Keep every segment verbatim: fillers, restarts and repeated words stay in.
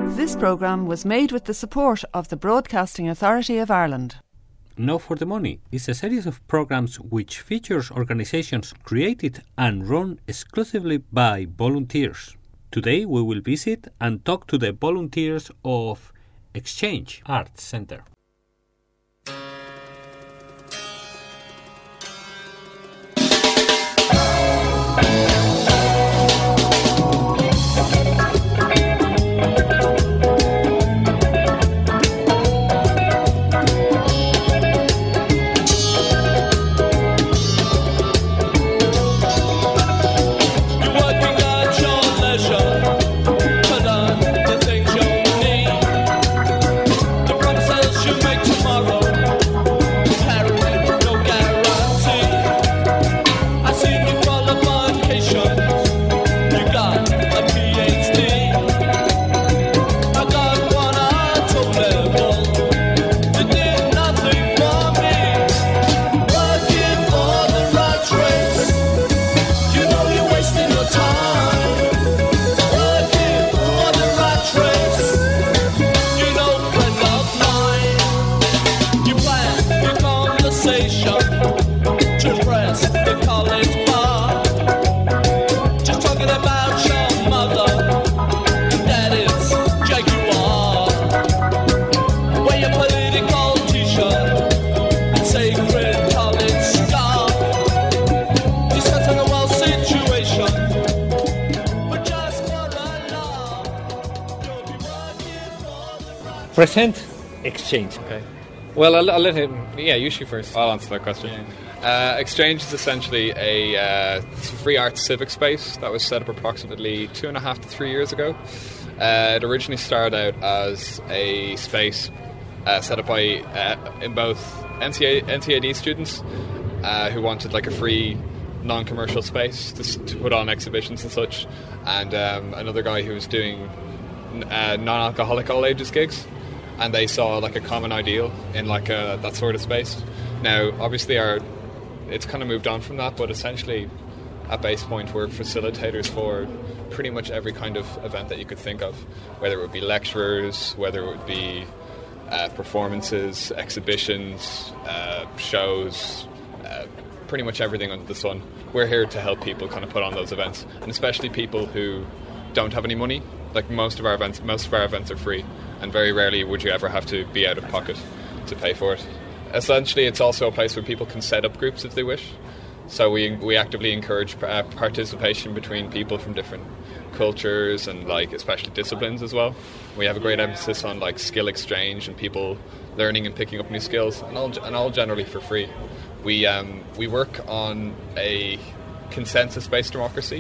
This programme was made with the support of the Broadcasting Authority of Ireland. No for the Money is a series of programmes which features organisations created and run exclusively by volunteers. Today we will visit and talk to the volunteers of Exchange Arts Centre. Present Exchange. Okay. Well, I'll, I'll let him. Yeah, you shoot first. I'll answer that question. Yeah. Uh, Exchange is essentially a uh, free arts civic space that was set up approximately two and a half to three years ago. Uh, it originally started out as a space uh, set up by uh, in both N C A D students uh, who wanted like a free, non-commercial space to, to put on exhibitions and such, and um, another guy who was doing uh, non-alcoholic all ages gigs. And they saw like a common ideal in like a, that sort of space. Now, obviously, our it's kind of moved on from that, but essentially, at Base Point, we're facilitators for pretty much every kind of event that you could think of, whether it would be lecturers, whether it would be uh, performances, exhibitions, uh, shows, uh, pretty much everything under the sun. We're here to help people kind of put on those events, and especially people who don't have any money. Like most of our events, most of our events are free, and very rarely would you ever have to be out of pocket to pay for it. Essentially, it's also a place where people can set up groups if they wish. So we we actively encourage uh, participation between people from different cultures and like especially disciplines as well. We have a great emphasis on like skill exchange and people learning and picking up new skills, and all and all generally for free. We um, we work on a consensus-based democracy.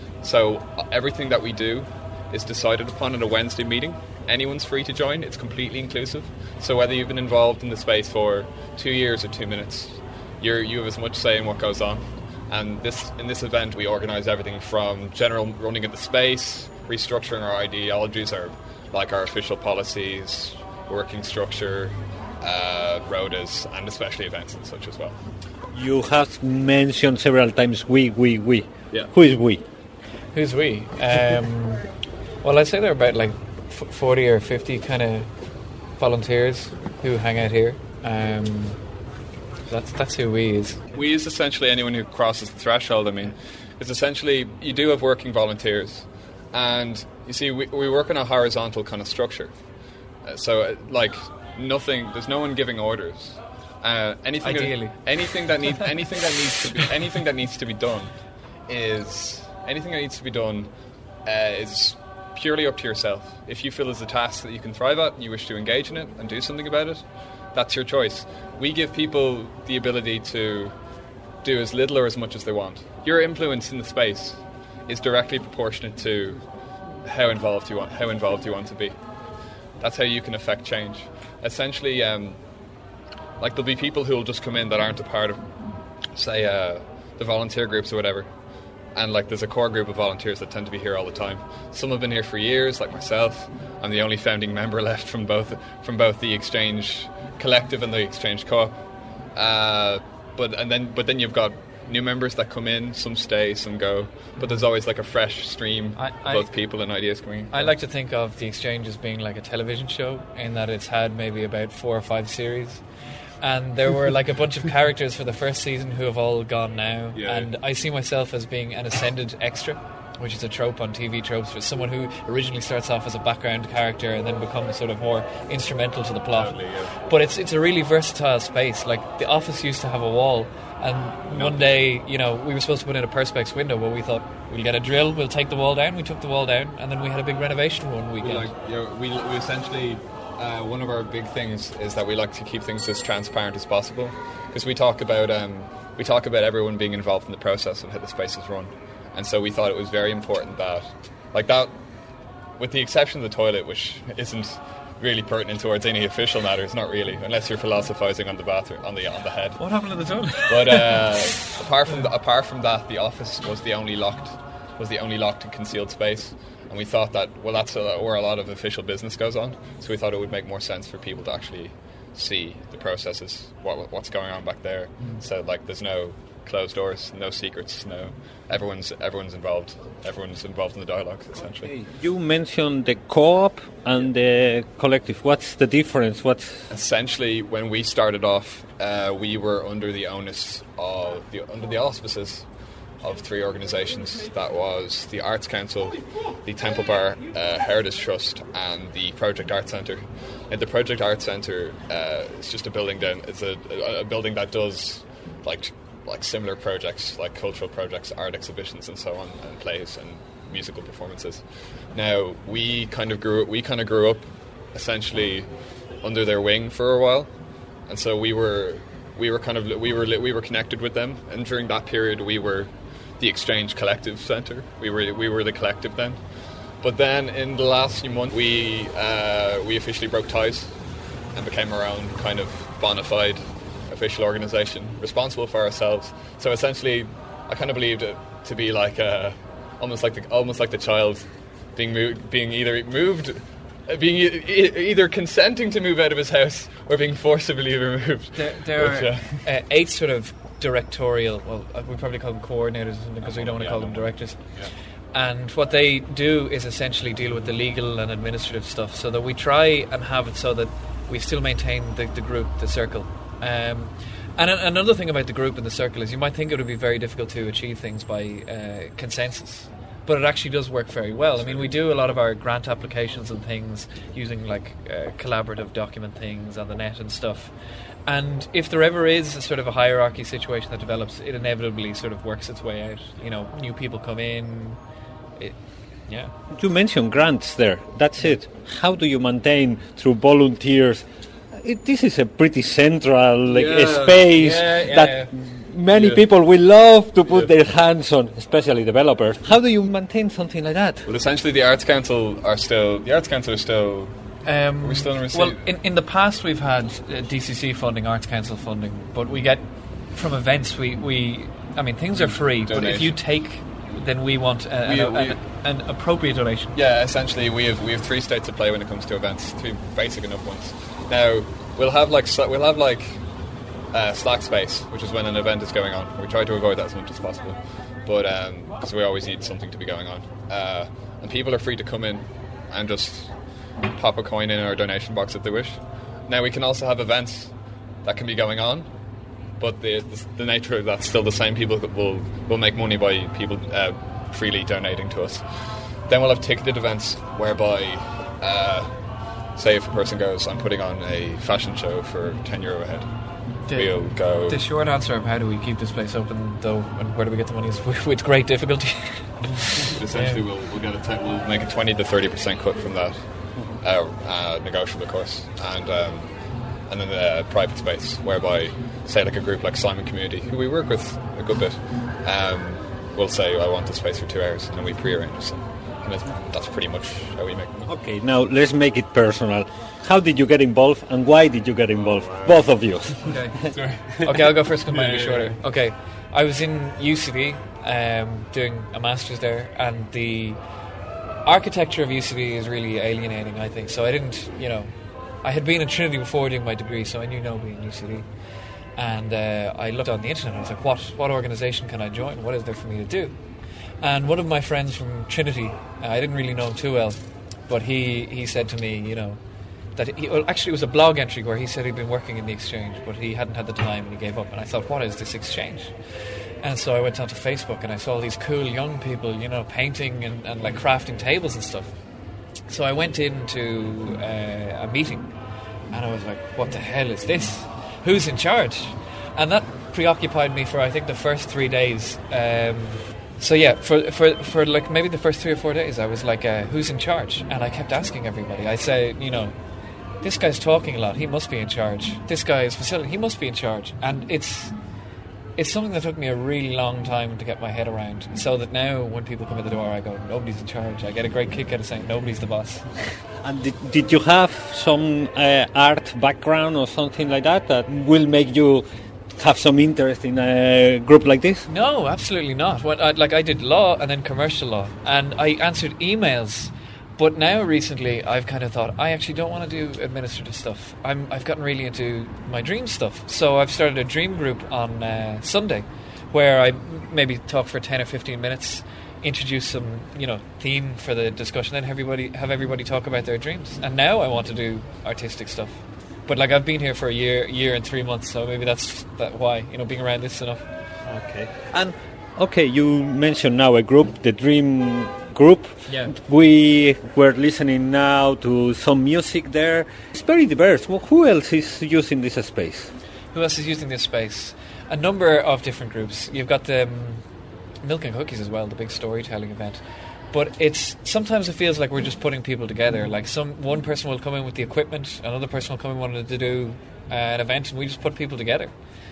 So everything that we do is decided upon at a Wednesday meeting. Anyone's free to join. It's completely inclusive. So whether you've been involved in the space for two years or two minutes, you're, you have as much say in what goes on. And this in this event, we organise everything from general running of the space, restructuring our ideologies, our like our official policies, working structure, uh, rotas, and especially events and such as well. You have mentioned several times we, we, we. Yeah. Who is we? Who's we? Um, well, I'd say there are about like forty or fifty kind of volunteers who hang out here. Um, that's that's who we is. We is essentially anyone who crosses the threshold. I mean, it's essentially you do have working volunteers, and you see we we work in a horizontal kind of structure. Uh, so uh, like nothing, there's no one giving orders. Uh, anything Ideally, that, anything that needs anything that needs to be anything that needs to be done is anything that needs to be done uh, is purely up to yourself. If you feel there's a task that you can thrive at and you wish to engage in it and do something about it, that's your choice. We give people the ability to do as little or as much as they want. Your influence in the space is directly proportionate to how involved you want how involved you want to be. That's how you can affect change. Essentially, um, like there'll be people who will just come in that aren't a part of, say, uh, the volunteer groups or whatever. And like there's a core group of volunteers that tend to be here all the time. Some have been here for years, like myself. I'm the only founding member left from both from both the Exchange Collective and the Exchange Co-op. Uh, but and then but then you've got new members that come in, some stay, some go, but there's always like a fresh stream I, I, of people and ideas coming in. I like to think of The Exchange as being like a television show, in that it's had maybe about four or five series. And there were like a bunch of characters for the first season who have all gone now. Yeah. And I see myself as being an ascended extra, which is a trope on T V tropes, for someone who originally starts off as a background character and then becomes sort of more instrumental to the plot. Totally, yeah. But it's it's a really versatile space. Like, The Office used to have a wall, and No. one day, you know, we were supposed to put in a Perspex window, but we thought, we'll get a drill, we'll take the wall down. We took the wall down, and then we had a big renovation one We, weekend. like, you know, we, we essentially, uh, one of our big things is that we like to keep things as transparent as possible, because we talk about um, we talk about everyone being involved in the process of how the space is run, and so we thought it was very important that, like that, with the exception of the toilet, which isn't really pertinent towards any official matters, not really, unless you're philosophizing on the bathroom, on the on the head. What happened to the toilet? But uh, apart from the, apart from that, the office was the only locked was the only locked and concealed space, and we thought that, well, that's a, where a lot of official business goes on. So we thought it would make more sense for people to actually see the processes, what what's going on back there. Mm. So like, there's no closed doors, no secrets, no everyone's everyone's involved. Everyone's involved in the dialogue, essentially. You mentioned the co-op and the collective. What's the difference? What's Essentially, when we started off, uh, we were under the onus of the under the auspices of three organisations. That was the Arts Council, the Temple Bar uh, Heritage Trust, and the Project Art Centre. And the Project Art Centre uh, is just a building down. It's a, a, a building that does like like similar projects, like cultural projects, art exhibitions, and so on, and plays and musical performances. Now we kind of grew we kind of grew up essentially under their wing for a while, and so we were we were kind of we were we were connected with them. And during that period, we were the Exchange Collective Centre. We were we were the collective then. But then in the last few months, we uh, we officially broke ties and became our own kind of bona fide official organisation, responsible for ourselves. So essentially, I kind of believed it to be like a, almost like the almost like the child being moved, being either moved, being e- e- either consenting to move out of his house or being forcibly removed. There, there Which, are uh, uh, eight sort of directorial, well, uh, we probably call them coordinators or something, because we don't want to Yeah, call no. them directors. Yeah. And what they do is essentially deal with the legal and administrative stuff, so that we try and have it so that we still maintain the, the group, the circle. Um, and a- another thing about the group and the circle is you might think it would be very difficult to achieve things by uh, consensus, but it actually does work very well. I mean, we do a lot of our grant applications and things using like uh, collaborative document things on the net and stuff. And if there ever is a sort of a hierarchy situation that develops, it inevitably sort of works its way out. You know, new people come in. It, yeah. You mentioned grants there. That's it. How do you maintain through volunteers? It, this is a pretty central like, Yeah. space Yeah, yeah, that yeah. many Yeah. people will love to put Yeah. their hands on, especially developers. How do you maintain something like that? Well, essentially, the Arts Council are still the Arts Council are still. Um, Are we still in receipt? well, in, in the past we've had uh, D C C funding, Arts Council funding, but we get from events. We, we I mean, things are free, but if Donation. you take, then we want a, We- an, we- an, an appropriate donation. Yeah, essentially, we have we have three states to play when it comes to events, three basic enough ones. Now we'll have like sl- we'll have like uh, slack space, which is when an event is going on. We try to avoid that as much as possible, but because we always need something to be going on, uh, and people are free to come in and just pop a coin in our donation box if they wish. Now we can also have events that can be going on, but the the, the nature of that's still the same. People will will make money by people uh, freely donating to us. Then we'll have ticketed events whereby, uh, say if a person goes, I'm putting on a fashion show for ten euro a head. The, We'll go. the short answer of how do we keep this place open, though, and where do we get the money, is with, with great difficulty. Essentially, we'll we'll get a te- we'll make a twenty to thirty percent cut from that, uh, uh, negotiable, of course, and um, and then the private space whereby, say, like a group like Simon Community, who we work with a good bit, um, will say, I want the space for two hours, and then we pre-arrange it. And that's, that's pretty much how we make money. Okay, now let's make it personal. How did you get involved and why did you get involved? Both of you. Okay. Okay, I'll go first because mine will be shorter. Okay, I was in U C D um, doing a master's there, and the architecture of U C D is really alienating, I think. So I didn't, you know, I had been in Trinity before doing my degree, so I knew nobody in U C D. And uh, I looked on the internet and I was like, what, what organisation can I join? What is there for me to do? And one of my friends from Trinity, uh, I didn't really know him too well, but he, he said to me, you know, that he, well, actually it was a blog entry where he said he'd been working in the exchange, but he hadn't had the time and he gave up. And I thought, what is this exchange? And so I went onto Facebook and I saw these cool young people, you know, painting and, and like crafting tables and stuff. So I went into uh, a meeting and I was like, what the hell is this? Who's in charge? And that preoccupied me for I think the first three days. Um, so yeah, for, for for like maybe the first three or four days I was like, uh, who's in charge? And I kept asking everybody. I say, you know, this guy's talking a lot, he must be in charge. This guy is facility, he must be in charge. And it's it's something that took me a really long time to get my head around, so that now when people come in the door I go, nobody's in charge. I get a great kick out of saying nobody's the boss. And did, did you have some uh, art background or something like that that will make you have some interest in a group like this? No, absolutely not. What I, like I did law and then commercial law, and I answered emails. But now recently I've kind of thought I actually don't want to do administrative stuff. I'm, I've gotten really into my dream stuff. So I've started a dream group on uh, Sunday where I maybe talk for ten or fifteen minutes, introduce some, you know, theme for the discussion, then everybody have everybody talk about their dreams. And now I want to do artistic stuff. But like I've been here for a year, year and three months, so maybe that's that why, you know, being around this enough. Okay. And okay, you mentioned now a group, the Dream Group. Yeah. We were listening now to some music there. It's very diverse. Well, who else is using this space? Who else is using this space? A number of different groups. You've got the um, Milk and Cookies as well, the big storytelling event. But it's sometimes it feels like we're just putting people together. Like some one person will come in with the equipment, another person will come in wanting to do uh, an event, and we just put people together.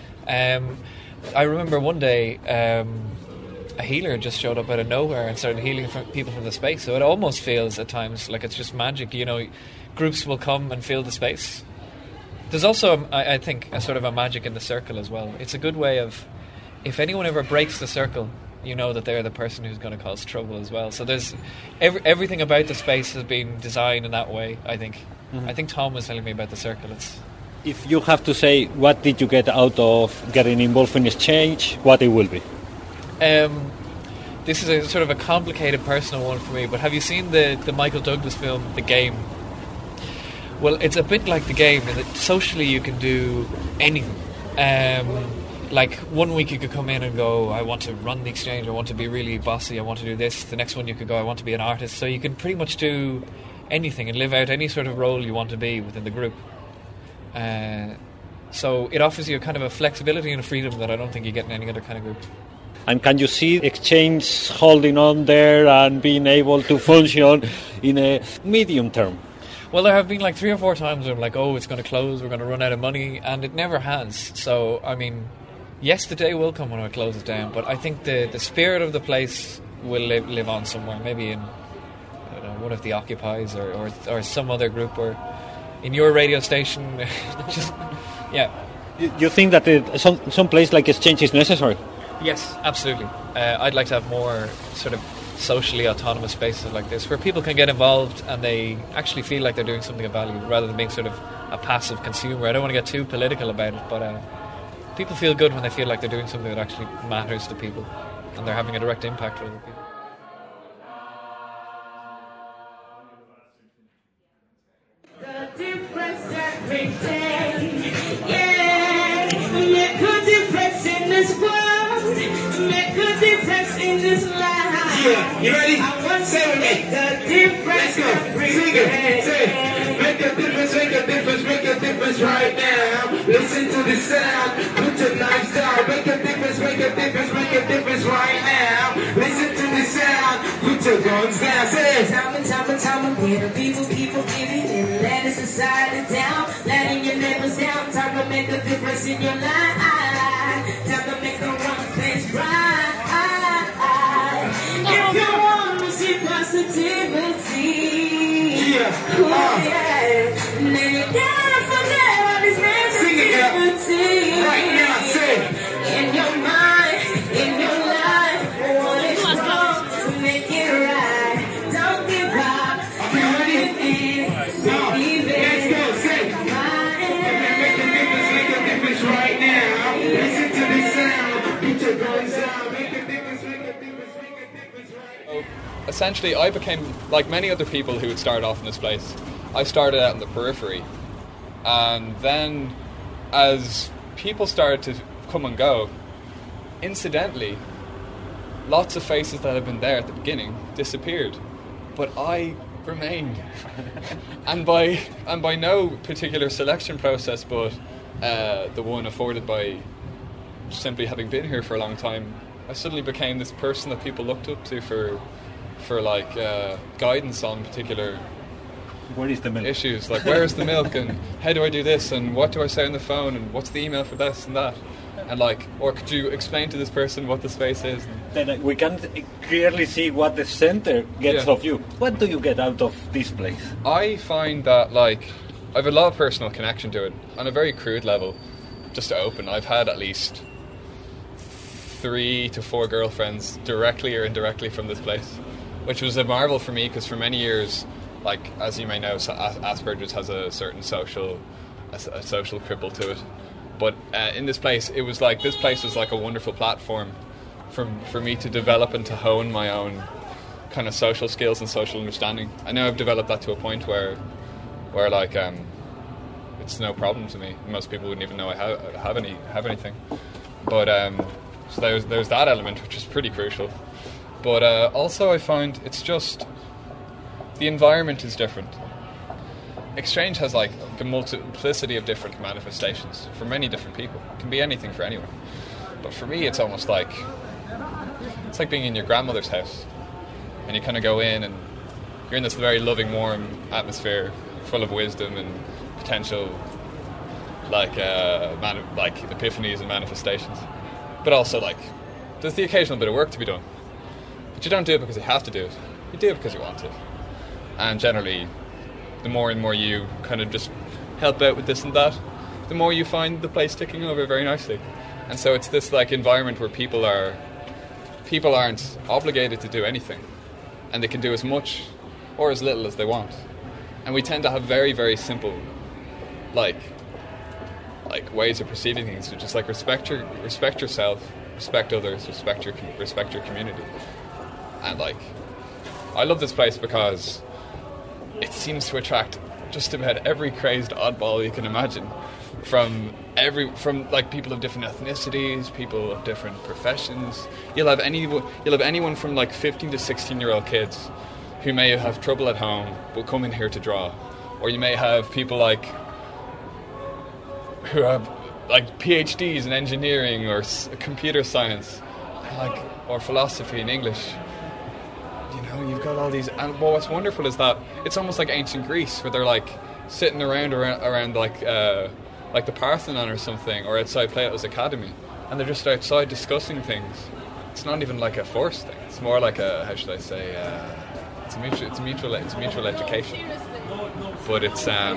Um, I remember one day um, a healer just showed up out of nowhere and started healing from people from the space. So it almost feels at times like it's just magic. You know, groups will come and fill the space. There's also, I, I think, a sort of a magic in the circle as well. It's a good way of, if anyone ever breaks the circle, you know that they're the person who's going to cause trouble as well. So there's every, everything about the space has been designed in that way, I think. Mm-hmm. I think Tom was telling me about the circle. It's, if you have to say, what did you get out of getting involved in exchange, what it will be? Um, this is a sort of a complicated personal one for me, but have you seen the, the Michael Douglas film, The Game? Well, it's a bit like The Game in that socially you can do anything. Um, like one week you could come in and go, I want to run the exchange, I want to be really bossy, I want to do this. The next one you could go, I want to be an artist. So you can pretty much do anything and live out any sort of role you want to be within the group. Uh, so it offers you a kind of a flexibility and a freedom that I don't think you get in any other kind of group. And can you see exchange holding on there and being able to function in a medium term? Well, there have been like three or four times where I'm like, oh, it's going to close, we're going to run out of money, and it never has. So, I mean, yes, the day will come when it closes down, but I think the, the spirit of the place will live, live on somewhere, maybe in I don't know, one of the Occupies or, or, or some other group, or in your radio station. Just, yeah. You, you think that it, some, some place like exchange is necessary? Yes, absolutely. Uh, I'd like to have more sort of socially autonomous spaces like this where people can get involved and they actually feel like they're doing something of value rather than being sort of a passive consumer. I don't want to get too political about it, but uh, people feel good when they feel like they're doing something that actually matters to people and they're having a direct impact on other people. The difference every day, yeah, make a difference in this world, make a difference in this life. Yeah, you ready? I want say it with me. The difference Let's go. every Sing day. it. Say it. Make a difference, make a difference, make a difference right now. Listen to the sound. Put your lifestyle. Make a difference, make a difference, make a difference right now. Listen to the sound. Put your guns down. Say it. Time and time and time again, the people keep forgetting and letting society down, letting your neighbors down. Time to make a difference in your life. Time to make the wrong things right. If you want to see positivity, Yeah. oh Uh, yeah, then you gotta forget all this negativity. right now. Say it. In your mind, in your life, what is wrong to make it right. Don't give up. Okay, ready? Now, Believe let's it. go. Say it. Make a difference, make a difference right now. essentially I became, like many other people who had started off in this place, I started out in the periphery. And then as people started to come and go, incidentally, lots of faces that had been there at the beginning disappeared. But I remained. and by and by no particular selection process, but uh, the one afforded by simply having been here for a long time, I suddenly became this person that people looked up to for for like uh, guidance on particular Where is the milk? issues, like where's the milk and how do I do this and what do I say on the phone and what's the email for this and that, and like, or could you explain to this person what the space is? Then uh, we can clearly see what the center gets Yeah. of you. What do you get out of this place? I find that like I have a lot of personal connection to it on a very crude level. Just to open, I've had at least three to four girlfriends directly or indirectly from this place, which was a marvel for me because for many years, like as you may know, so As- Asperger's has a certain social a, s- a social cripple to it. But uh, in this place, it was like this place was like a wonderful platform for for me to develop and to hone my own kind of social skills and social understanding. I know I've developed that to a point where where like um, it's no problem to me. Most people wouldn't even know I have, have any have anything. But um, so there's there's that element which is pretty crucial. But uh, also I find it's just the environment is different. Exchange has like a multiplicity of different manifestations for many different people. It can be anything for anyone. But for me, it's almost like it's like being in your grandmother's house, and you kind of go in and you're in this very loving, warm atmosphere, full of wisdom and potential, like uh, mani- like epiphanies and manifestations. But also like there's the occasional bit of work to be done. But you don't do it because you have to do it. You do it because you want to. And generally, the more and more you kind of just help out with this and that, the more you find the place ticking over very nicely. And so it's this like environment where people are people aren't obligated to do anything, and they can do as much or as little as they want. And we tend to have very, very simple like like ways of perceiving things, which is like respect your respect yourself, respect others, respect your respect your community. And like I love this place because it seems to attract just about every crazed oddball you can imagine, from every from like people of different ethnicities, people of different professions. You'll have any you'll have anyone from like fifteen to sixteen year old kids who may have trouble at home will come in here to draw, or you may have people like who have like PhDs in engineering or s- computer science, like or philosophy and English. You know, you've got all these, and well, what's wonderful is that it's almost like ancient Greece, where they're like sitting around around, around like uh, like the Parthenon or something, or outside Plato's Academy, and they're just outside discussing things. It's not even like a forced thing; it's more like a, how should I say, uh, it's a mutual, it's a mutual, it's mutual education. But it's um,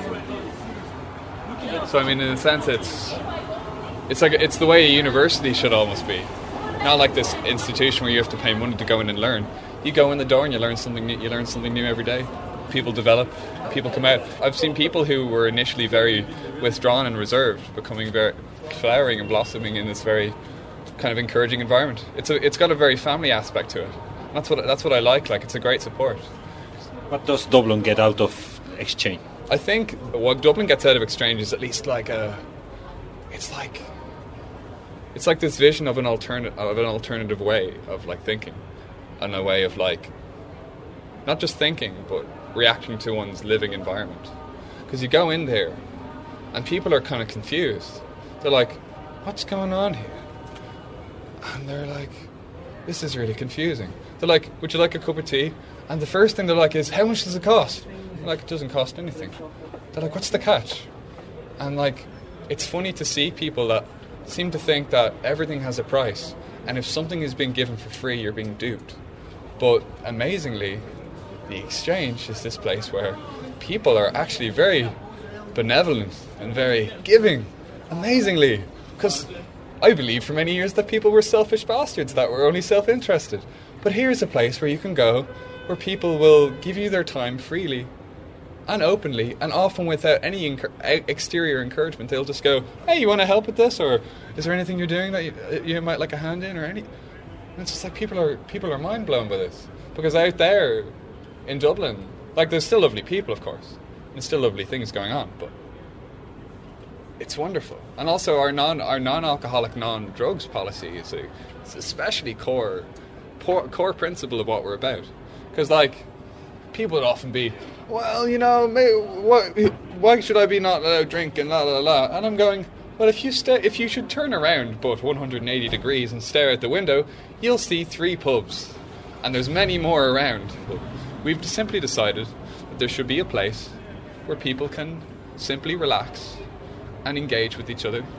so I mean, in a sense, it's it's like it's the way a university should almost be, not like this institution where you have to pay money to go in and learn. You go in the door and you learn something new, you learn something new every day. People develop, people come out. I've seen people who were initially very withdrawn and reserved becoming very flowering and blossoming in this very kind of encouraging environment. It's a, it's got a very family aspect to it. And that's what that's what I like. Like it's a great support. What does Dublin get out of exchange? I think what Dublin gets out of exchange is at least like a it's like it's like this vision of an alternate of an alternative way of like thinking. And a way of like not just thinking but reacting to one's living environment, because you go in there and people are kind of confused. They're like, what's going on here? And they're like, this is really confusing. They're like, would you like a cup of tea? And the first thing they're like is, how much does it cost? They're like, it doesn't cost anything. They're like, what's the catch? And like it's funny to see people that seem to think that everything has a price, and if something is being given for free, you're being duped. But amazingly, the exchange is this place where people are actually very benevolent and very giving. Amazingly. Because I believed for many years that people were selfish bastards, that were only self-interested. But here's a place where you can go, where people will give you their time freely and openly, and often without any enc- exterior encouragement. They'll just go, hey, you want to help with this? Or is there anything you're doing that you, you might like a hand in or any... And it's just like people are people are mind blown by this. Because out there in Dublin, like, there's still lovely people, of course, and there's still lovely things going on, but it's wonderful. And also our non our non-alcoholic, non-drugs policy is a, it's especially core, core core principle of what we're about. Because, like, people would often be, well, you know, may, why, why should I be not allowed drinking, la la la? And I'm going, well, if you sta- if you should turn around but one hundred eighty degrees and stare out the window, you'll see three pubs, and there's many more around. But we've simply decided that there should be a place where people can simply relax and engage with each other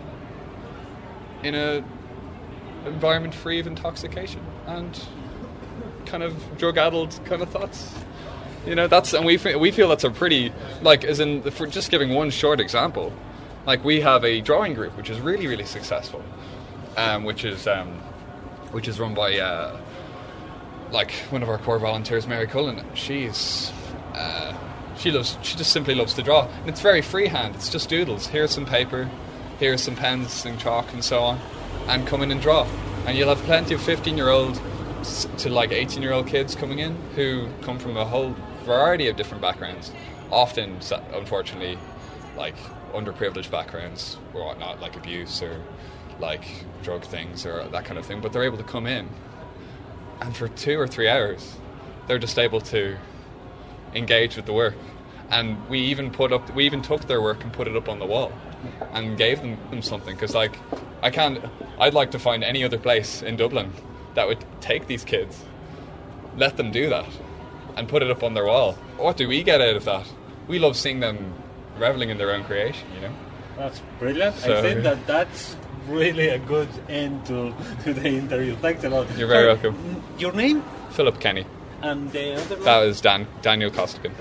in a environment free of intoxication and kind of drug-addled kind of thoughts. You know, that's, and we f- we feel that's a pretty, like, as in, for just giving one short example, like, we have a drawing group which is really, really successful, um, which is um, which is run by uh, like one of our core volunteers, Mary Cullen. She's uh, she loves, she just simply loves to draw, and it's very freehand. It's just doodles. Here's some paper, here's some pens and chalk and so on, and come in and draw. And you'll have plenty of fifteen-year-old to like eighteen-year-old kids coming in who come from a whole variety of different backgrounds, often, unfortunately, like underprivileged backgrounds or whatnot, like abuse or like drug things or that kind of thing. But they're able to come in, and for two or three hours, they're just able to engage with the work. And we even put up, we even took their work and put it up on the wall, and gave them, them something. Because, like, I can't, I'd like to find any other place in Dublin that would take these kids, let them do that, and put it up on their wall. What do we get out of that? We love seeing them reveling in their own creation, you know? That's brilliant. So, I think that that's really a good end to, to the interview. Thanks a lot. You're very Sorry, welcome. Your name? Philip Kenny. And the other one? That was Dan, Daniel Costigan.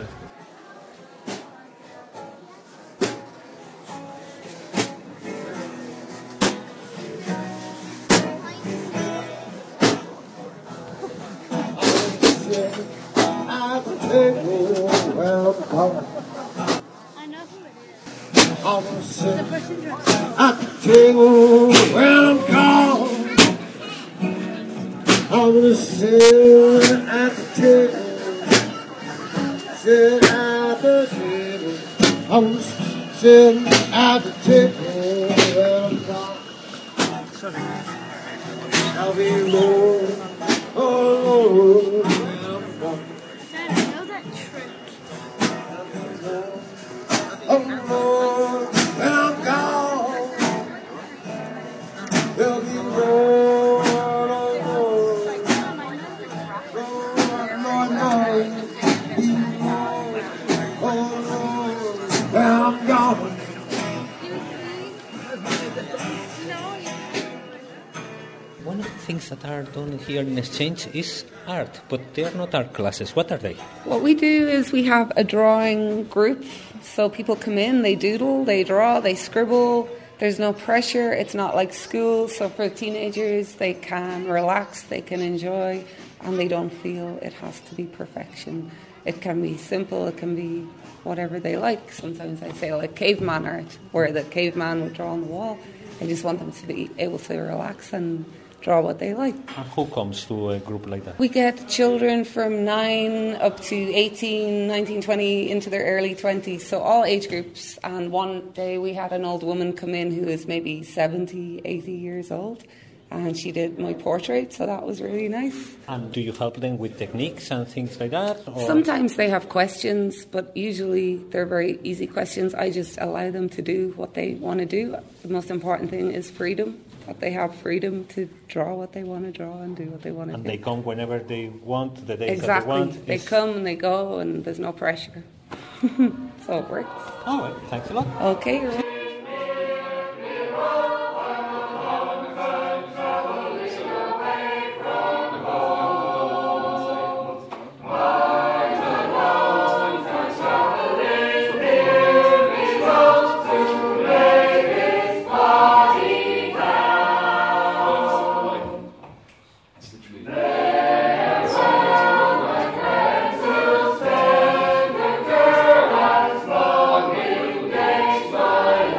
I know who it is. The person dressed. I can tell where I'm gone. I'm gonna sit at the table, sit at the table. I'm gonna sit at the table where I'm gone. I'll be Lord, oh Lord, where I'm gone. Dad, I know that trick. Oh Lord, when I'm gone, there'll be Lord, oh Lord, Mom, I know the track. Lord, Lord, Lord, oh Lord, when I'm gone. One of the things that are done here in Exchange is art, but they are not art classes. What are they? What we do is we have a drawing group. So people come in, they doodle, they draw, they scribble. There's no pressure. It's not like school. So for teenagers, they can relax, they can enjoy, and they don't feel it has to be perfection. It can be simple, it can be whatever they like. Sometimes I say like caveman art, where the caveman would draw on the wall. I just want them to be able to relax and draw what they like. And who comes to a group like that? We get children from nine up to eighteen, nineteen, twenty, into their early twenties, so all age groups. And one day we had an old woman come in who is maybe seventy, eighty years old, and she did my portrait, so that was really nice. And do you help them with techniques and things like that? Or? Sometimes they have questions, but usually they're very easy questions. I just allow them to do what they want to do. The most important thing is freedom, that they have freedom to draw what they want to draw and do what they want to and do. And they come whenever they want, the days exactly. that they want. They come and they go, and there's no pressure. So it works. All right, thanks a lot. Okay. You're welcome. Bye.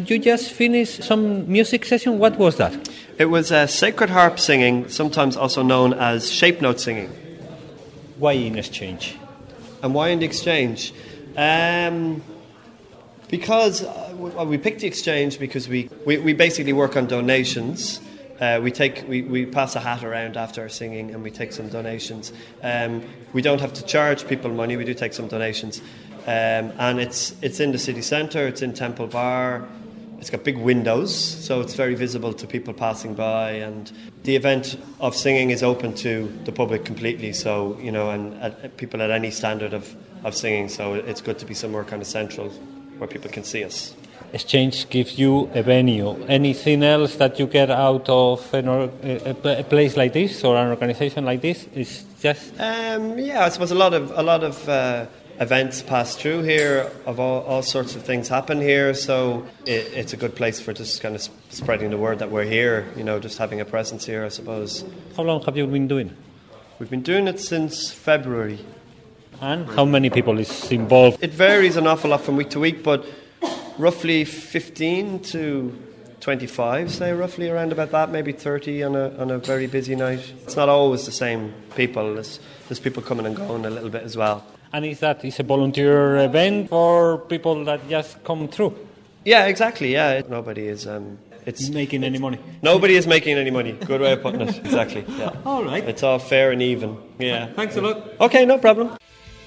You just finished some music session. What was that? It was uh, sacred harp singing, sometimes also known as shape note singing. Why in exchange? And why in the exchange? Um, because uh, well, we picked the exchange because we, we, we basically work on donations. Uh, we take we, we pass a hat around after our singing and we take some donations. Um, we don't have to charge people money. We do take some donations, um, and it's it's in the city centre. It's in Temple Bar. It's got big windows, so it's very visible to people passing by. And the event of singing is open to the public completely. So you know, and at, people at any standard of, of singing. So it's good to be somewhere kind of central where people can see us. Exchange gives you a venue. Anything else that you get out of an or, a, a place like this or an organisation like this is just. Um, yeah, I suppose a lot of a lot of uh, events pass through here. Of all, all sorts of things happen here, so it, it's a good place for just kind of sp- spreading the word that we're here. You know, just having a presence here, I suppose. How long have you been doing? We've been doing it since February. And how many people is involved? It varies an awful lot from week to week, but roughly fifteen to twenty-five, say, roughly around about that, maybe thirty on a on a very busy night. It's not always the same people. There's, there's people coming and going a little bit as well. And is that is a volunteer event for people that just come through? Yeah, exactly, yeah. Nobody is um, it's making any money. Nobody is making any money. Good way of putting it. Exactly, yeah. All right. It's all fair and even. Yeah. Thanks a lot. Okay, no problem.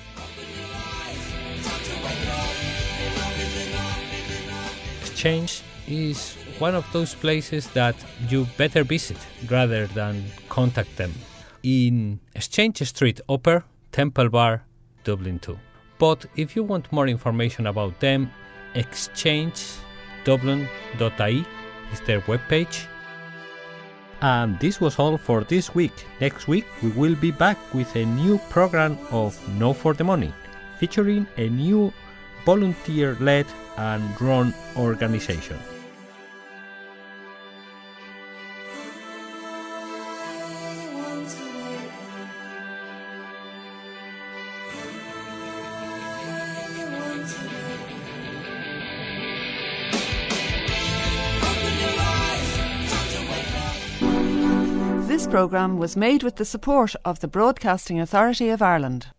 Exchange is one of those places that you better visit rather than contact them. In Exchange Street Upper, Temple Bar, Dublin two. But if you want more information about them, exchange dublin dot I E is their webpage. And this was all for this week. Next week we will be back with a new program of No for the Money, featuring a new volunteer-led and run organization. This programme was made with the support of the Broadcasting Authority of Ireland.